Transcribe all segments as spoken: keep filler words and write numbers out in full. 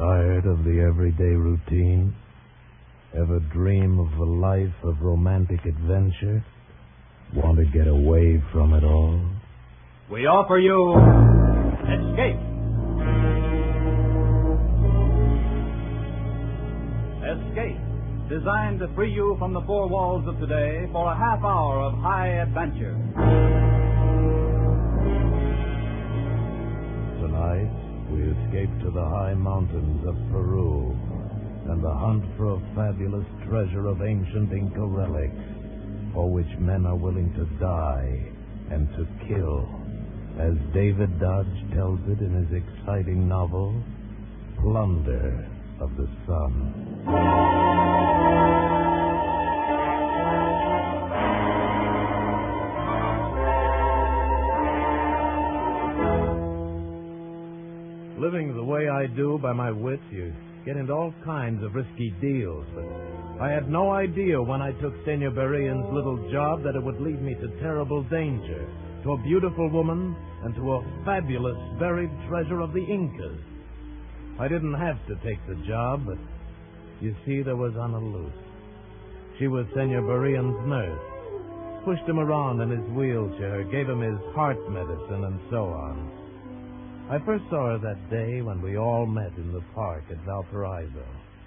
Tired of the everyday routine? Ever dream of a life of romantic adventure? Want to get away from it all? We offer you Escape. Escape, designed to free you from the four walls of today for a half hour of high adventure. Tonight, we escape to the high mountains of Peru and the hunt for a fabulous treasure of ancient Inca relics, for which men are willing to die and to kill, as David Dodge tells it in his exciting novel, Plunder of the Sun. Living the way I do by my wits, you get into all kinds of risky deals, but I had no idea when I took Senor Berrien's little job that it would lead me to terrible danger, to a beautiful woman, and to a fabulous buried treasure of the Incas. I didn't have to take the job, but you see, there was Ana Luz. She was Senor Berrien's nurse, pushed him around in his wheelchair, gave him his heart medicine, and so on. I first saw her that day when we all met in the park at Valparaiso.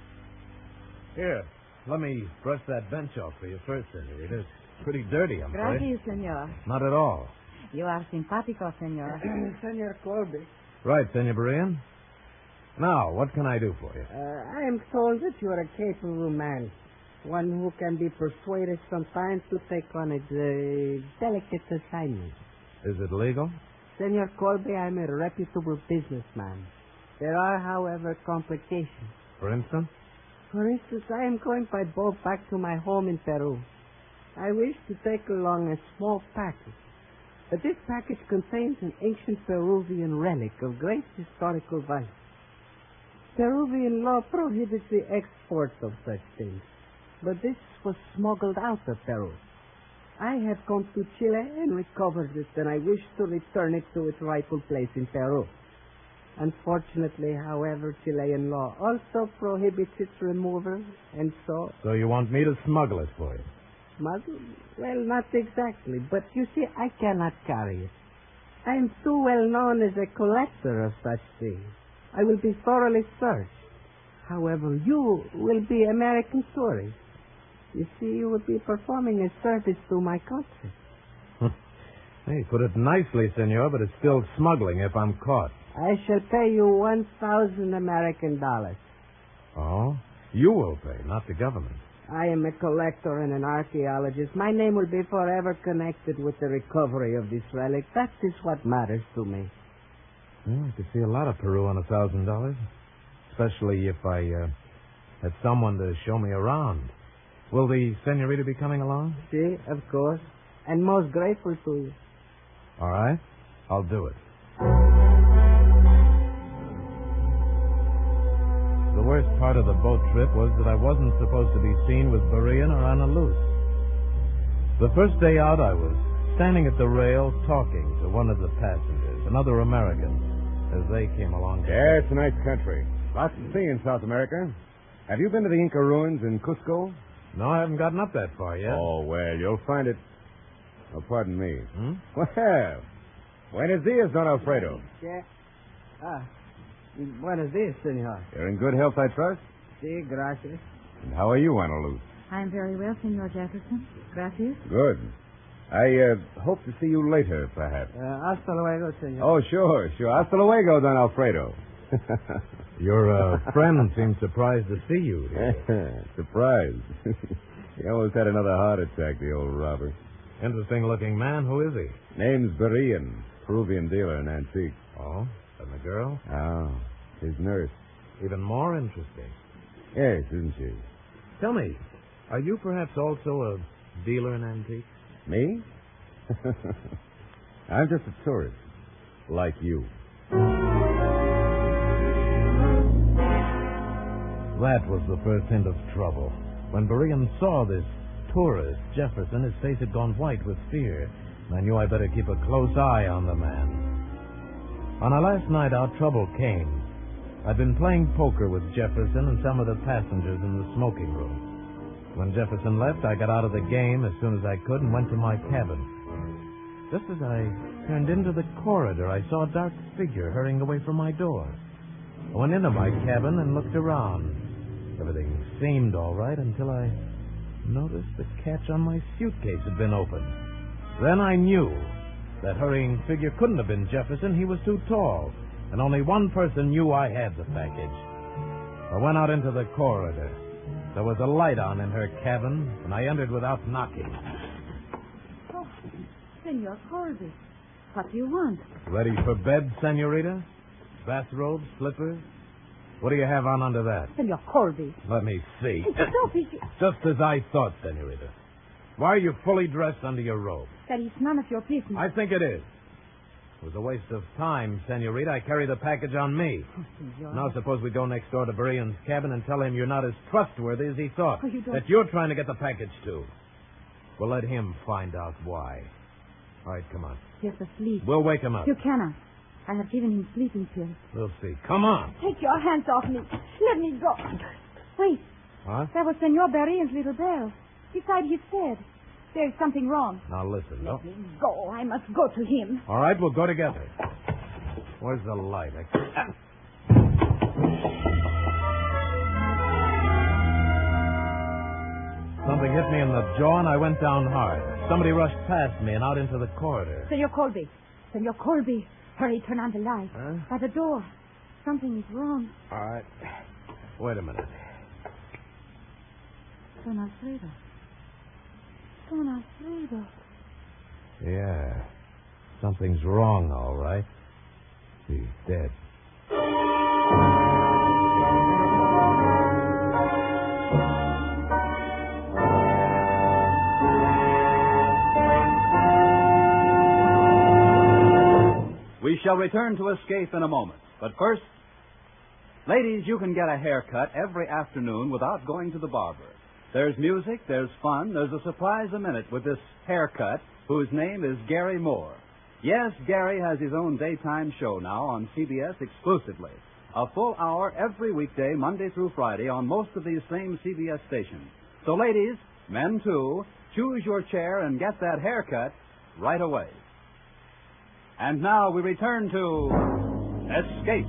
Here, let me brush that bench off for you first, Senorita. It's pretty dirty, I'm afraid. Gracias, senor. Not at all. You are simpático, senor. Senor Colby. Right, Senor Berrien. Now, what can I do for you? Uh, I am told that you are a capable man, one who can be persuaded sometimes to take on a uh, delicate assignment. Is it legal? Senor Colby, I am a reputable businessman. There are, however, complications. For instance? For instance, I am going by boat back to my home in Peru. I wish to take along a small package. But this package contains an ancient Peruvian relic of great historical value. Peruvian law prohibits the export of such things, but this was smuggled out of Peru. I have come to Chile and recovered it, and I wish to return it to its rightful place in Peru. Unfortunately, however, Chilean law also prohibits its removal, and so... So you want me to smuggle it for you? Smuggle? Well, not exactly, but you see, I cannot carry it. I am too well known as a collector of such things. I will be thoroughly searched. However, you will be American tourists. You see, you will be performing a service to my country. Hey, put it nicely, senor, but it's still smuggling if I'm caught. I shall pay you one thousand American dollars. Oh? You will pay, not the government. I am a collector and an archaeologist. My name will be forever connected with the recovery of this relic. That is what matters to me. Well, I could see a lot of Peru on a thousand dollars, especially if I uh, had someone to show me around. Will the senorita be coming along? See, of course. And most grateful to you. All right. I'll do it. The worst part of the boat trip was that I wasn't supposed to be seen with Berrien or Ana Luz. The first day out, I was standing at the rail talking to one of the passengers, another American, as they came along. Yeah, it's a nice country. Lots to see in South America. Have you been to the Inca ruins in Cusco? No, I haven't gotten up that far yet. Oh, well, you'll find it... Oh, pardon me. Hmm? Well, buenos dias, Don Alfredo. Yeah. Ah, buenos dias, senor. You're in good health, I trust? Sí, gracias. And how are you, Ana Luz? I'm very well, Senor Jefferson. Gracias. Good. I uh, hope to see you later, perhaps. Uh, hasta luego, senor. Oh, sure, sure. Hasta luego, Don Alfredo. Your uh, friend seems surprised to see you here. Surprised. He almost had another heart attack, the old robber. Interesting-looking man. Who is he? Name's Berrien, Peruvian dealer in antiques. Oh, and the girl? Oh, his nurse. Even more interesting. Yes, isn't she? Tell me, are you perhaps also a dealer in antiques? Me? I'm just a tourist, like you. That was the first hint of trouble. When Berrien saw this tourist, Jefferson, his face had gone white with fear, and I knew I better keep a close eye on the man. On our last night out, trouble came. I'd been playing poker with Jefferson and some of the passengers in the smoking room. When Jefferson left, I got out of the game as soon as I could and went to my cabin. Just as I turned into the corridor, I saw a dark figure hurrying away from my door. I went into my cabin and looked around. Everything seemed all right until I noticed the catch on my suitcase had been opened. Then I knew that hurrying figure couldn't have been Jefferson. He was too tall, and only one person knew I had the package. I went out into the corridor. There was a light on in her cabin, and I entered without knocking. Oh, Senor Colby, what do you want? Ready for bed, senorita? Bathrobe, slippers? What do you have on under that? Senor Colby. Let me see. Stop it. Just as I thought, senorita. Why are you fully dressed under your robe? That is none of your business. I think it is. It was a waste of time, senorita. I carry the package on me. Oh, senor. Now suppose we go next door to Berean's cabin and tell him you're not as trustworthy as he thought. Oh, you don't... That you're trying to get the package, too. We'll let him find out why. All right, come on. He's asleep. We'll wake him up. You cannot. I have given him sleeping pills. We'll see. Come on. Take your hands off me. Let me go. Wait. Huh? That was Senor Berean's little bell. Beside his bed. There is something wrong. Now listen, no? Let me go. I must go to him. All right, we'll go together. Where's the light? I... Ah. Something hit me in the jaw, and I went down hard. Somebody rushed past me and out into the corridor. Senor Colby. Senor Colby. Hurry, turn on the light. Huh? By the door. Something is wrong. All right. Wait a minute. Don Alfredo. Don Alfredo. Yeah. Something's wrong, all right. He's dead. We shall return to Escape in a moment. But first, ladies, you can get a haircut every afternoon without going to the barber. There's music, there's fun, there's a surprise a minute with this haircut whose name is Gary Moore. Yes, Gary has his own daytime show now on C B S exclusively. A full hour every weekday, Monday through Friday, on most of these same C B S stations. So, ladies, men too, choose your chair and get that haircut right away. And now we return to Escape.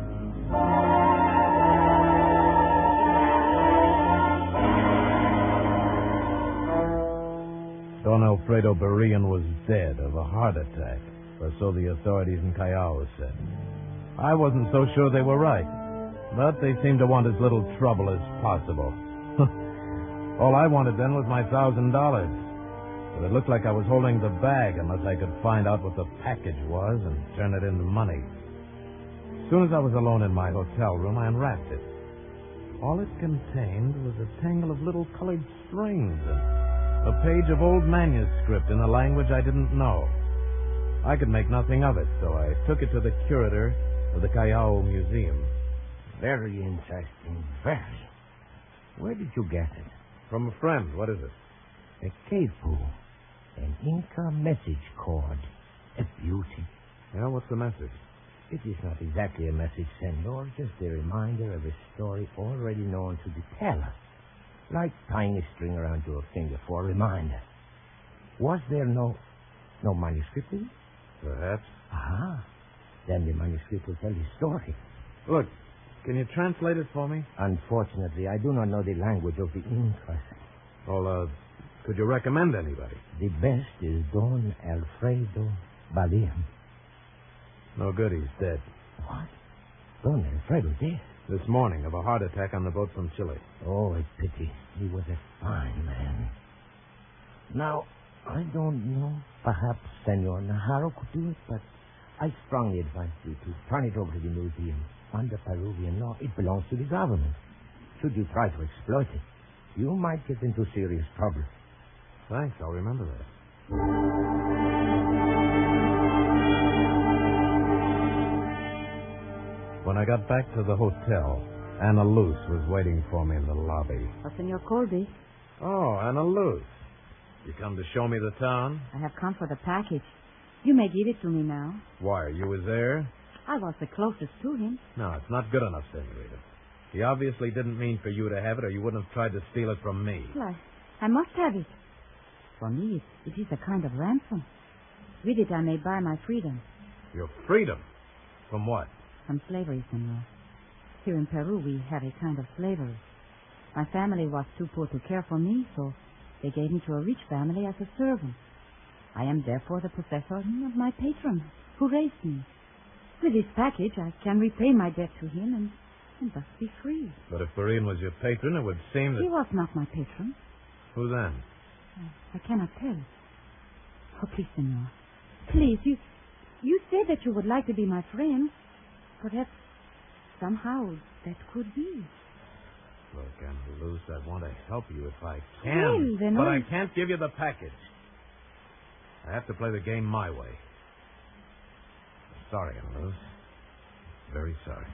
Don Alfredo Berean was dead of a heart attack, or so the authorities in Callao said. I wasn't so sure they were right, but they seemed to want as little trouble as possible. All I wanted then was my thousand dollars. But it looked like I was holding the bag unless I could find out what the package was and turn it into money. As soon as I was alone in my hotel room, I unwrapped it. All it contained was a tangle of little colored strings and a page of old manuscript in a language I didn't know. I could make nothing of it, so I took it to the curator of the Callao Museum. Very interesting, very. Where did you get it? From a friend. What is it? A Kepu. An Inca message cord. A beauty. Yeah, what's the message? It is not exactly a message, senor, just a reminder of a story already known to the teller. Like tying a string around your finger for a reminder. Was there no no manuscript in it? Perhaps. Ah, then the manuscript will tell the story. Look, can you translate it for me? Unfortunately, I do not know the language of the Incas. Well, uh, could you recommend anybody? The best is Don Alfredo Berean. No good, he's dead. What? Don Alfredo dead? This morning, of a heart attack on the boat from Chile. Oh, a pity. He was a fine man. Now, I don't know. Perhaps Senor Najarro could do it, but I strongly advise you to turn it over to the museum. Under Peruvian law, it belongs to the government. Should you try to exploit it, you might get into serious trouble. Thanks, I'll remember that. When I got back to the hotel, Anna Luce was waiting for me in the lobby. Oh, Senor Colby, Oh, Anna Luce. You come to show me the town? I have come for the package. You may give it to me now. Why, are you was there? I was the closest to him. No, it's not good enough, Senorita. He obviously didn't mean for you to have it, or you wouldn't have tried to steal it from me. Well, I, I must have it. For me, it, it is a kind of ransom. With it, I may buy my freedom. Your freedom? From what? From slavery, senor. Here in Peru, we have a kind of slavery. My family was too poor to care for me, so they gave me to a rich family as a servant. I am therefore the possessor of my patron, who raised me. With this package, I can repay my debt to him and, and thus be free. But if Berean was your patron, it would seem that... He was not my patron. Who then? I, I cannot tell. Oh, please, senor. Please, you, you said that you would like to be my friend. Perhaps somehow that could be. Look, Andaluz, I want to help you if I Well, can. then but I... I can't give you the package. I have to play the game my way. Sorry, Andaluz. Very sorry.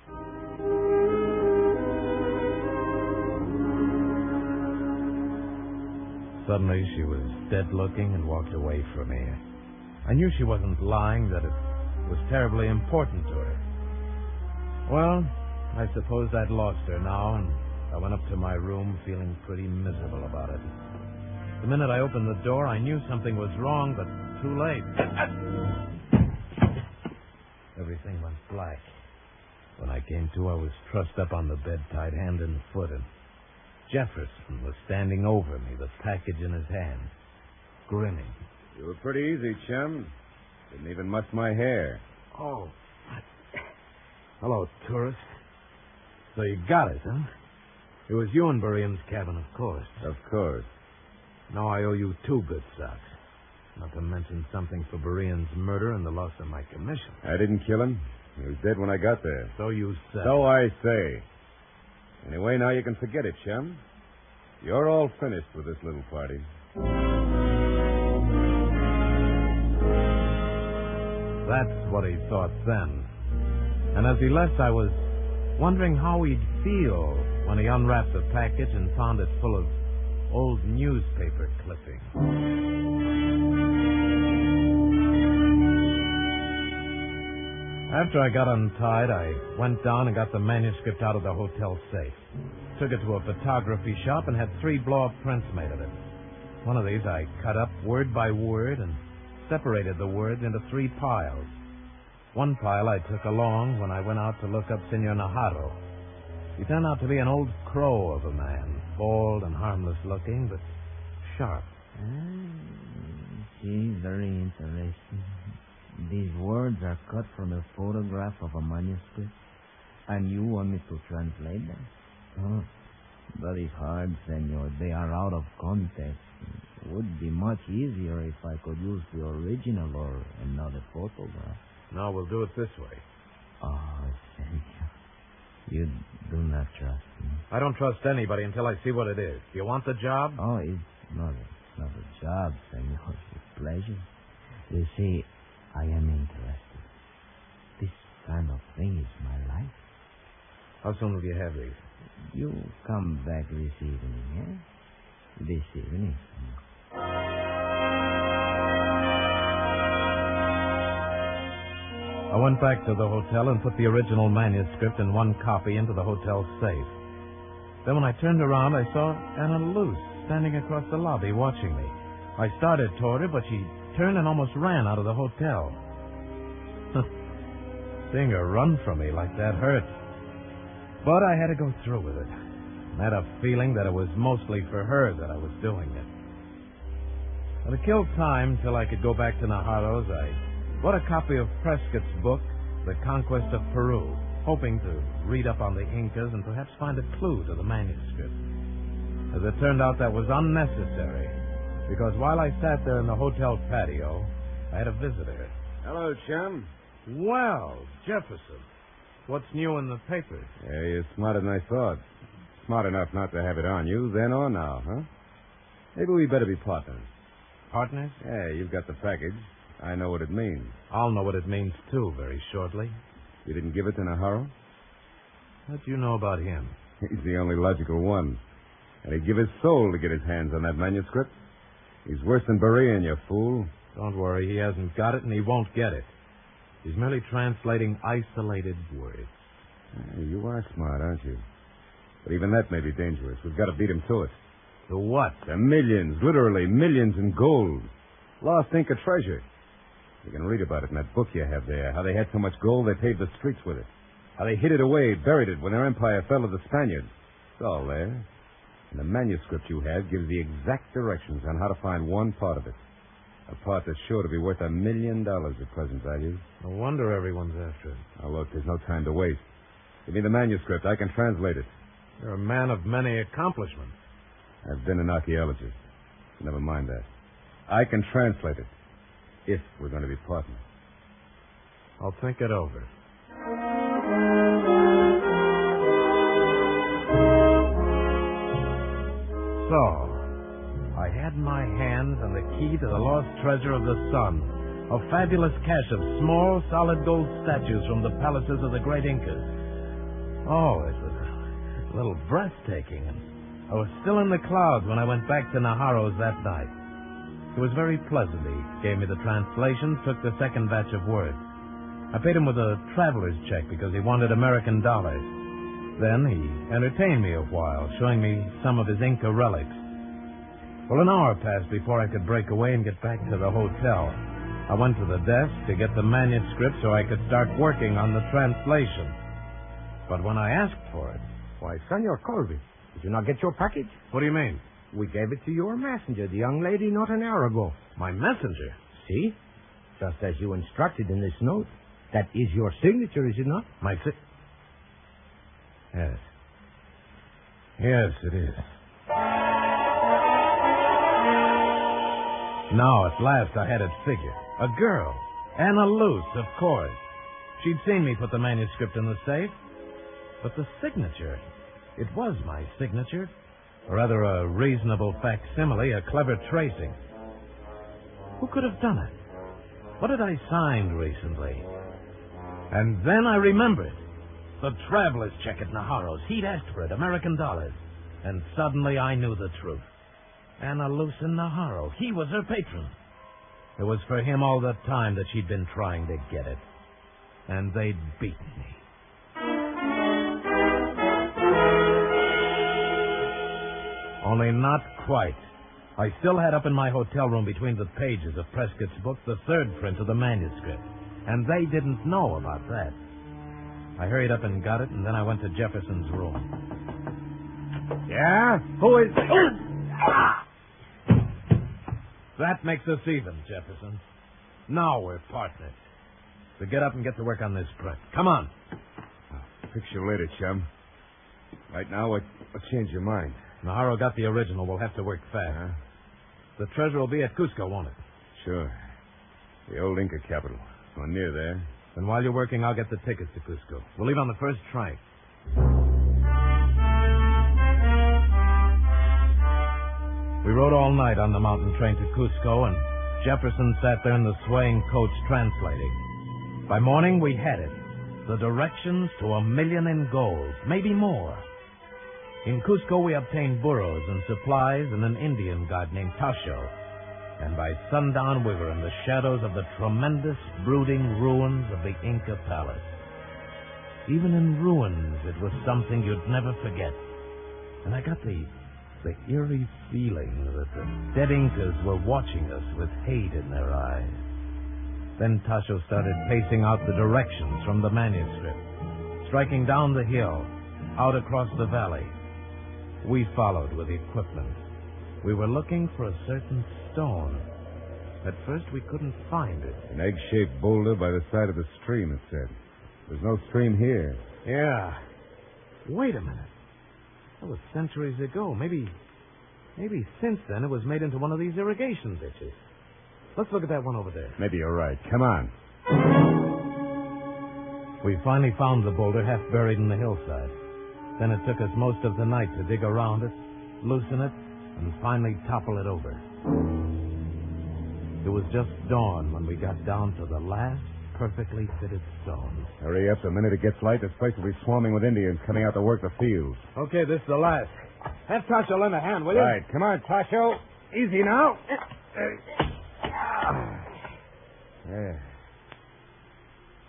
Suddenly, she was dead-looking and walked away from me. I knew she wasn't lying, that it was terribly important to her. Well, I suppose I'd lost her now, and I went up to my room feeling pretty miserable about it. The minute I opened the door, I knew something was wrong, but too late. Everything went black. When I came to, I was trussed up on the bed, tied hand and foot, and Jefferson was standing over me, the package in his hand, grinning. You were pretty easy, chum. Didn't even muss my hair. Oh. Hello, tourist. So you got it, huh? It was you in Berean's cabin, of course. Of course. Now I owe you two good socks. Not to mention something for Berean's murder and the loss of my commission. I didn't kill him. He was dead when I got there. So you say. So I say. Anyway, now you can forget it, chum. You're all finished with this little party. That's what he thought then. And as he left, I was wondering how he'd feel when he unwrapped the package and found it full of old newspaper clippings. After I got untied, I went down and got the manuscript out of the hotel safe. Took it to a photography shop and had three blow-up prints made of it. One of these I cut up word by word and separated the words into three piles. One pile I took along when I went out to look up Senor Najarro. He turned out to be an old crow of a man, bald and harmless looking, but sharp. Ah, see, very interesting. These words are cut from a photograph of a manuscript, and you want me to translate them? Oh, very hard, senor. They are out of context. It would be much easier if I could use the original or another photograph. No, we'll do it this way. Oh, senor. You do not trust me. I don't trust anybody until I see what it is. Do you want the job? Oh, it's not a, it's not a job, senor. It's a pleasure. You see, I am interested. This kind of thing is my life. How soon will you have these? You come back this evening, eh? This evening. I went back to the hotel and put the original manuscript and one copy into the hotel safe. Then when I turned around, I saw Anna Luce standing across the lobby watching me. I started toward her, but she turned and almost ran out of the hotel. Seeing her run from me like that hurt. But I had to go through with it. I had a feeling that it was mostly for her that I was doing it. And to kill time till I could go back to Najarro's, I bought a copy of Prescott's book, The Conquest of Peru, hoping to read up on the Incas and perhaps find a clue to the manuscript. As it turned out, that was unnecessary, because while I sat there in the hotel patio, I had a visitor. Hello, chum. Well, Jefferson, what's new in the papers? Yeah, you're smarter than I thought. Smart enough not to have it on you, then or now, huh? Maybe we better be partners. Partners? Yeah, you've got the package. I know what it means. I'll know what it means, too, very shortly. You didn't give it to Najarro? What do you know about him? He's the only logical one. And he'd give his soul to get his hands on that manuscript. He's worse than Berean, you fool. Don't worry, he hasn't got it and he won't get it. She's merely translating isolated words. Hey, you are smart, aren't you? But even that may be dangerous. We've got to beat him to it. To what? The millions, literally millions in gold. Lost Inca treasure. You can read about it in that book you have there. How they had so much gold they paved the streets with it. How they hid it away, buried it when their empire fell to the Spaniards. It's all there. And the manuscript you have gives the exact directions on how to find one part of it. A part that's sure to be worth a million dollars at present value. No wonder everyone's after it. Now, look, there's no time to waste. Give me the manuscript. I can translate it. You're a man of many accomplishments. I've been an archaeologist. Never mind that. I can translate it. If we're going to be partners. I'll think it over. So, I had in my hands and the key to the lost treasure of the sun, a fabulous cache of small, solid gold statues from the palaces of the great Incas. Oh, it was a little breathtaking. And I was still in the clouds when I went back to Najarro's that night. It was very pleasant. He gave me the translations, took the second batch of words. I paid him with a traveler's check because he wanted American dollars. Then he entertained me a while, showing me some of his Inca relics. Well, an hour passed before I could break away and get back to the hotel. I went to the desk to get the manuscript so I could start working on the translation. But when I asked for it... Why, Senor Colby, did you not get your package? What do you mean? We gave it to your messenger, the young lady, not an hour ago. My messenger? See? Just as you instructed in this note. That is your signature, is it not? My si... Yes. Yes, it is. Now, at last, I had it figured. A girl. Anna Luce, of course. She'd seen me put the manuscript in the safe. But the signature... It was my signature. Or rather, a reasonable facsimile, a clever tracing. Who could have done it? What had I signed recently? And then I remembered. The traveler's check at Najarro's. He'd asked for it, American dollars. And suddenly I knew the truth. Anna Luce in Najarro. He was her patron. It was for him all the time that she'd been trying to get it. And they'd beaten me. Only not quite. I still had up in my hotel room between the pages of Prescott's book the third print of the manuscript. And they didn't know about that. I hurried up and got it, and then I went to Jefferson's room. Yeah? Who is... That makes us even, Jefferson. Now we're partners. So get up and get to work on this print. Come on. I'll fix you later, chum. Right now, what, what changed your mind? Najarro got the original. We'll have to work fast. Uh-huh. The treasure will be at Cusco, won't it? Sure. The old Inca capital. We're near there. Then while you're working, I'll get the tickets to Cusco. We'll leave on the first train. We rode all night on the mountain train to Cusco, and Jefferson sat there in the swaying coach translating. By morning, we had it. The directions to a million in gold, maybe more. In Cusco, we obtained burros and supplies and an Indian guide named Tasho. And by sundown, we were in the shadows of the tremendous, brooding ruins of the Inca palace. Even in ruins, it was something you'd never forget. And I got the, the eerie feeling that the dead Incas were watching us with hate in their eyes. Then Tasho started pacing out the directions from the manuscript, striking down the hill, out across the valley. We followed with equipment. We were looking for a certain stone. At first, we couldn't find it. An egg-shaped boulder by the side of the stream, it said. There's no stream here. Yeah. Wait a minute. That was centuries ago. Maybe, maybe since then it was made into one of these irrigation ditches. Let's look at that one over there. Maybe you're right. Come on. We finally found the boulder half buried in the hillside. Then it took us most of the night to dig around it, loosen it, and finally topple it over. It was just dawn when we got down to the last perfectly fitted stone. Hurry up. The minute it gets light, this place will be swarming with Indians coming out to work the fields. Okay, this is the last. Have Tasho lend a hand, will you? Right. Come on, Tasho. Easy now. There.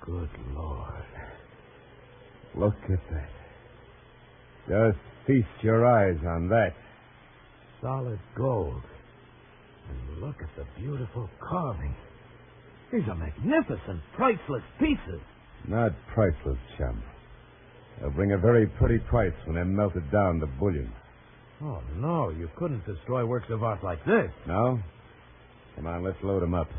Good Lord. Look at that. Just feast your eyes on that. Solid gold. And look at the beautiful carving. These are magnificent, priceless pieces. Not priceless, chum. They'll bring a very pretty price when they're melted down to bullion. Oh, no, you couldn't destroy works of art like this. No? Come on, let's load them up.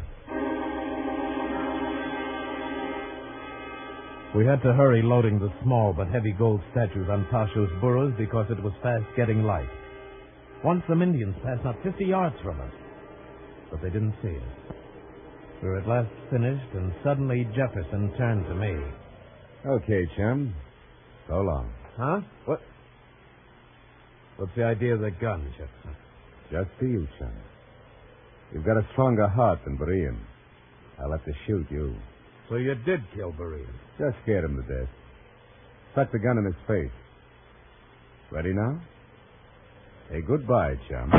We had to hurry loading the small but heavy gold statues on Tasho's burros because it was fast getting light. Once some Indians passed not fifty yards from us, but they didn't see us. We were at last finished, and suddenly Jefferson turned to me. Okay, chum. So long. Huh? What? What's the idea of the gun, Jefferson? Just for you, chum. You've got a stronger heart than Berean. I'll have to shoot you. So you did kill Berean? Just scared him to death. Stuck the gun in his face. Ready now? Say goodbye, chum.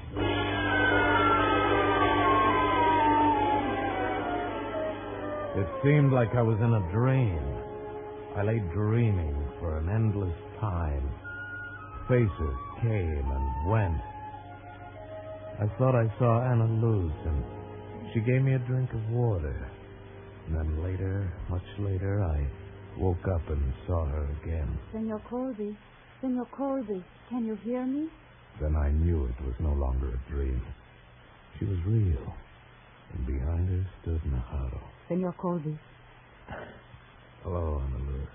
It seemed like I was in a dream. I lay dreaming for an endless time. Faces came and went. I thought I saw Anna Luz, and she gave me a drink of water. And then later, much later, I woke up and saw her again. Senor Colby, Senor Colby, can you hear me? Then I knew it was no longer a dream. She was real. And behind her stood Naharu. Senor Colby. Hello, Anna Luz.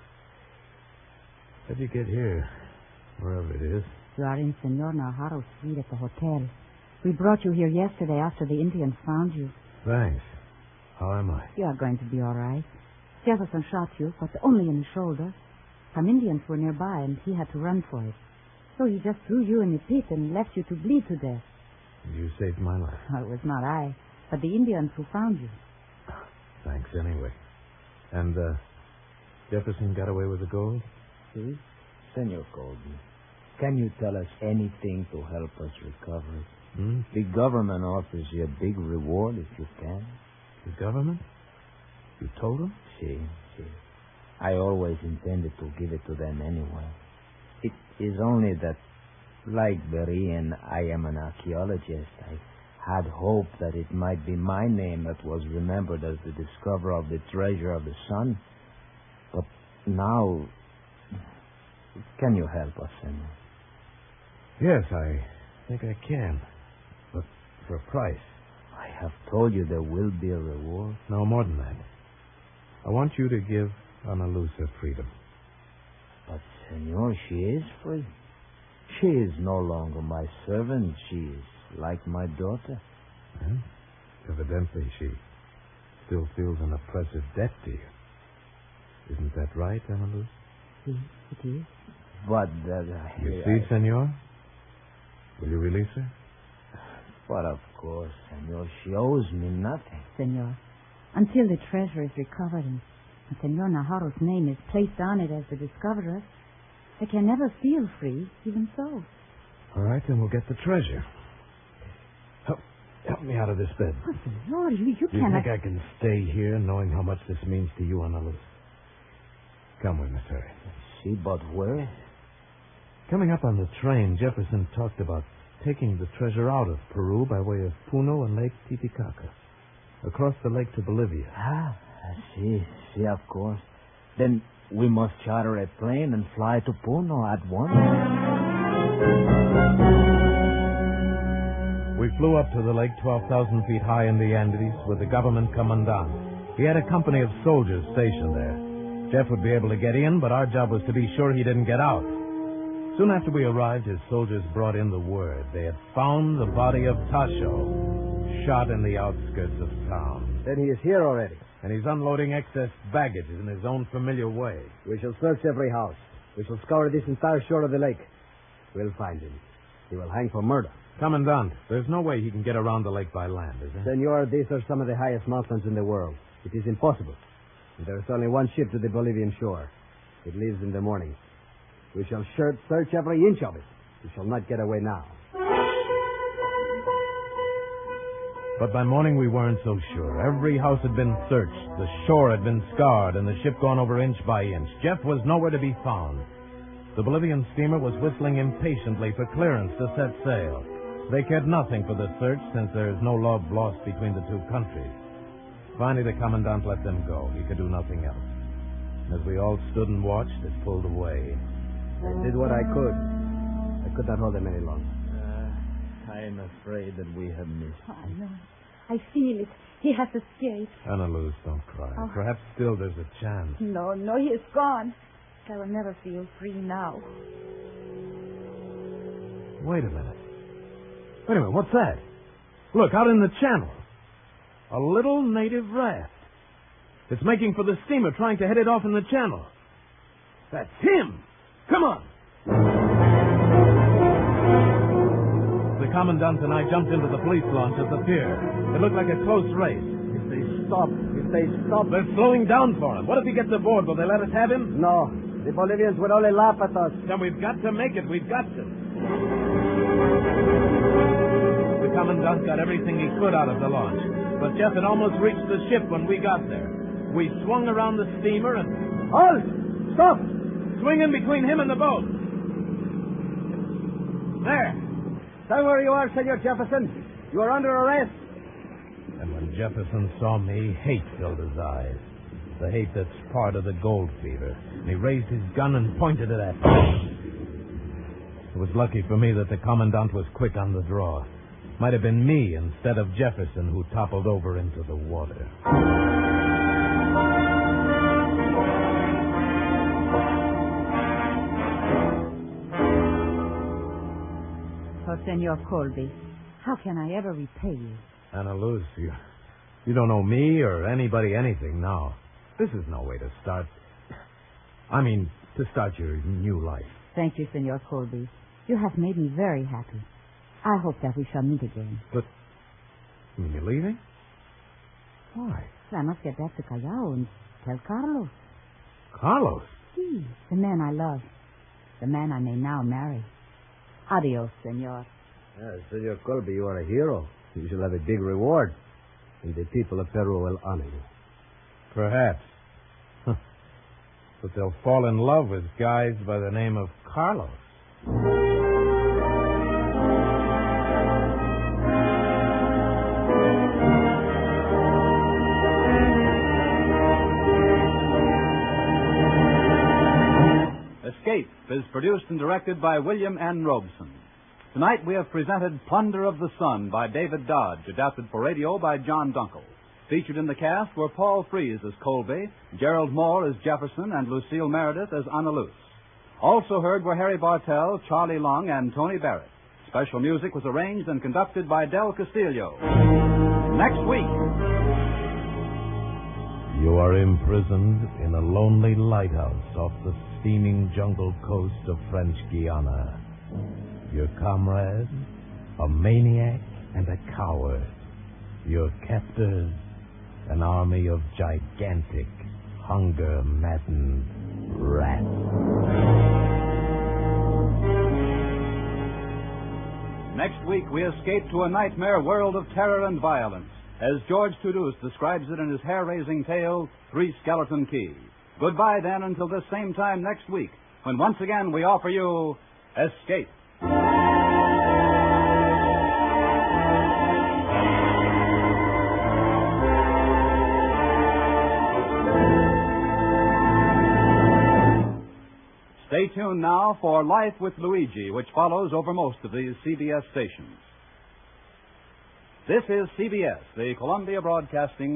How'd you get here? Wherever it is. You are in Senor Naharu's suite at the hotel. We brought you here yesterday after the Indians found you. Thanks. How am I? You are going to be all right. Jefferson shot you, but only in the shoulder. Some Indians were nearby, and he had to run for it. So he just threw you in the pit and left you to bleed to death. You saved my life. Well, it was not I, but the Indians who found you. Thanks anyway. And, uh, Jefferson got away with the gold? See? Senor Colby, can you tell us anything to help us recover it? Hmm? The government offers you a big reward if you can. The government? You told them? See, see. I always intended to give it to them anyway. It is only that, like Berean, I am an archaeologist. I had hoped that it might be my name that was remembered as the discoverer of the treasure of the sun. But now, can you help us, Senor? Yes, I think I can. But for a price. I have told you there will be a reward. No, more than that. I want you to give Ana Luz her freedom. But, Senor, she is free. She is no longer my servant. She is like my daughter. Well, evidently she still feels an oppressive debt to you. Isn't that right, Ana Luz? See, it is. But that... Uh, You I, see, Senor? Will you release her? But of course, Senor, she owes me nothing. Senor, until the treasure is recovered and Senor Naharu's name is placed on it as the discoverer, I can never feel free, even so. All right, then we'll get the treasure. Help, help me out of this bed. Oh, Senor, you, you Do you cannot... think I can stay here knowing how much this means to you, Ana Luz? Come with me, Terry. See, but where? Coming up on the train, Jefferson talked about taking the treasure out of Peru by way of Puno and Lake Titicaca, across the lake to Bolivia. Ah, I see, see, of course. Then we must charter a plane and fly to Puno at once. We flew up to the lake twelve thousand feet high in the Andes with the government commandant. He had a company of soldiers stationed there. Jeff would be able to get in, but our job was to be sure he didn't get out. Soon after we arrived, his soldiers brought in the word. They had found the body of Tasho, shot in the outskirts of town. Then he is here already. And he's unloading excess baggage in his own familiar way. We shall search every house. We shall scour this entire shore of the lake. We'll find him. He will hang for murder. Commandant, there's no way he can get around the lake by land, is there? Senor, these are some of the highest mountains in the world. It is impossible. And there is only one ship to the Bolivian shore. It leaves in the morning. We shall search every inch of it. We shall not get away now. But by morning we weren't so sure. Every house had been searched, the shore had been scoured, and the ship gone over inch by inch. Jeff was nowhere to be found. The Bolivian steamer was whistling impatiently for clearance to set sail. They cared nothing for the search, since there is no love lost between the two countries. Finally, the commandant let them go. He could do nothing else. As we all stood and watched, it pulled away. I did what I could. I could not hold them any longer. Uh, I'm afraid that we have missed. I know. I feel it. He has escaped. Anna Luz, don't cry. Oh. Perhaps still there's a chance. No, no, he is gone. I will never feel free now. Wait a minute. Wait a minute, what's that? Look, out in the channel. A little native raft. It's making for the steamer, trying to head it off in the channel. That's him! Come on! The commandant and I jumped into the police launch at the pier. It looked like a close race. If they stop, if they stop... They're slowing down for him. What if he gets aboard? Will they let us have him? No, the Bolivians would only laugh at us. Then we've got to make it. We've got to. The commandant got everything he could out of the launch. But Jeff had almost reached the ship when we got there. We swung around the steamer and... Halt! Stop! Swing in between him and the boat. There. Tell where you are, Senor Jefferson. You are under arrest. And when Jefferson saw me, hate filled his eyes. The hate that's part of the gold fever. And he raised his gun and pointed it at me. It was lucky for me that the commandant was quick on the draw. Might have been me instead of Jefferson who toppled over into the water. Oh, Senor Colby, how can I ever repay you? Anna Luz, you, you don't owe me or anybody anything now. This is no way to start. I mean, to start your new life. Thank you, Senor Colby. You have made me very happy. I hope that we shall meet again. But, you mean you're leaving? Why? I must get back to Callao and tell Carlos. Carlos? Si, the man I love. The man I may now marry. Adios, senor. Yes, Senor Colby, you are a hero. You shall have a big reward. And the people of Peru will honor you. Perhaps. But they'll fall in love with guys by the name of Carlos. Escape is produced and directed by William N. Robeson. Tonight we have presented Plunder of the Sun by David Dodge, adapted for radio by John Dunkel. Featured in the cast were Paul Frees as Colby, Gerald Moore as Jefferson, and Lucille Meredith as Anna Luz. Also heard were Harry Bartell, Charlie Long, and Tony Barrett. Special music was arranged and conducted by Del Castillo. Next week... You are imprisoned in a lonely lighthouse off the steaming jungle coast of French Guiana. Your comrade, a maniac and a coward. Your captors, an army of gigantic, hunger-maddened rats. Next week, we escape to a nightmare world of terror and violence, as George Toulouse describes it in his hair-raising tale, Three Skeleton Key. Goodbye, then, until this same time next week, when once again we offer you Escape. Stay tuned now for Life with Luigi, which follows over most of these C B S stations. This is C B S, the Columbia Broadcasting